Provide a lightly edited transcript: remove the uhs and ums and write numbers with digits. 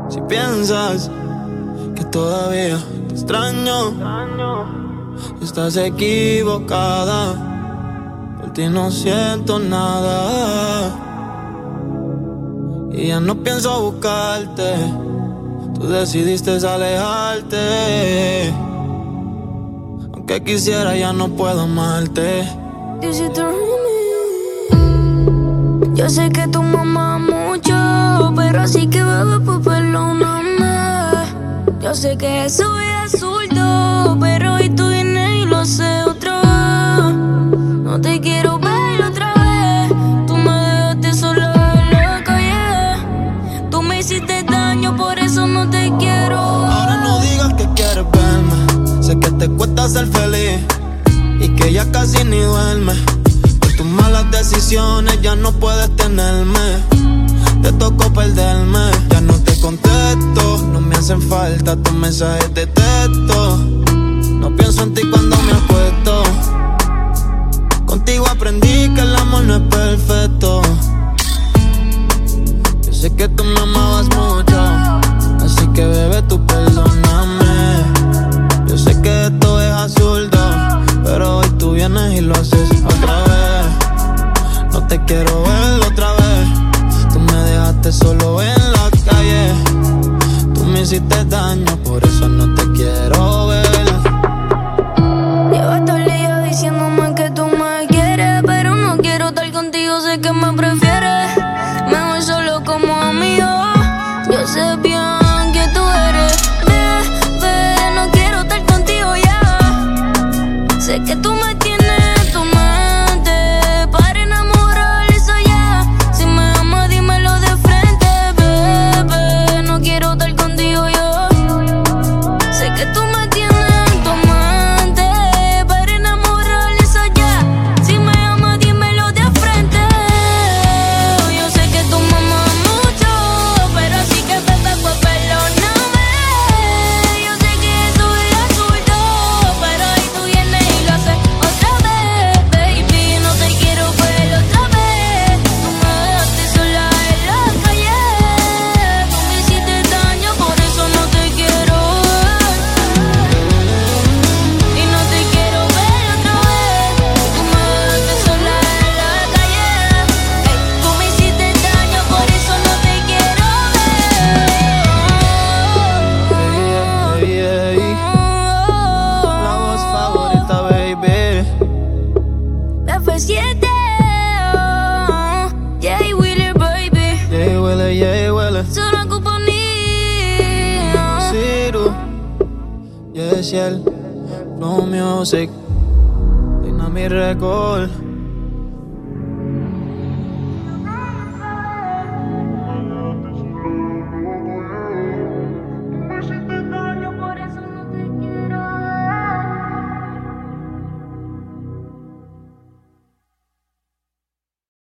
Si piensas que todavía te extraño, estás equivocada. Por ti no siento nada y ya no pienso buscarte. Tú decidiste alejarte. Aunque quisiera ya no puedo amarte. Yo sé que tu mamá mucho, pero así que bebé, pues perdóname. Yo sé que eso es absurdo, pero hoy tú vienes y lo haces otra vez. No te quiero ver otra vez. Tú me dejaste sola en la calle. Tú me hiciste daño, por eso no te quiero. Ahora no digas que quieres verme. Sé que te cuesta ser feliz y que ya casi ni duermes. Tus malas decisiones ya no puedes tenerme. Te tocó perderme. Ya no te contesto, no me hacen falta tus mensajes de texto. No pienso en ti cuando me acuesto. Contigo aprendí que el amor no es perfecto. Yo sé que tú me amabas mucho, así que bebé, tú perdóname. Yo sé que esto es absurdo, pero hoy tú vienes y lo haces otra vez. No te quiero ver otra vez. Tú me dejaste solo en la calle. Tú me hiciste daño, por eso no te quiero ver. Llevas todo el día diciéndome que tú me quieres, pero no quiero estar contigo, sé que me prefieres. Me voy solo como amigo. Yo sé bien que tú eres bebé, no quiero estar contigo ya. Sé que tú me tienes en tu mente para enamorar, eso ya. Si me amas, dímelo de frente, bebé, no quiero estar contigo yo. Sé que tú me tienes en tu mente para enamorar, eso ya. Si me amas, dímelo de frente. Yo sé que tú me amas mucho, pero así que bebé, pues perdóname. Yo sé que eso es absurdo, pero hoy tú vienes y lo haces otra vez, baby. No te quiero ver otra vez. Tú me dejaste sola en la calle. Tú me hiciste daño, por eso no te quiero ver. Y no te quiero ver otra vez. Tú me dejaste sola en la calle. Tú me hiciste daño, por eso no te quiero ver. La voz favorita, baby. F7, Jay Wheeler, baby. Jay Wheeler. Sola compañía. Ciro, Yesiel, Flow Music, Dynamic Record.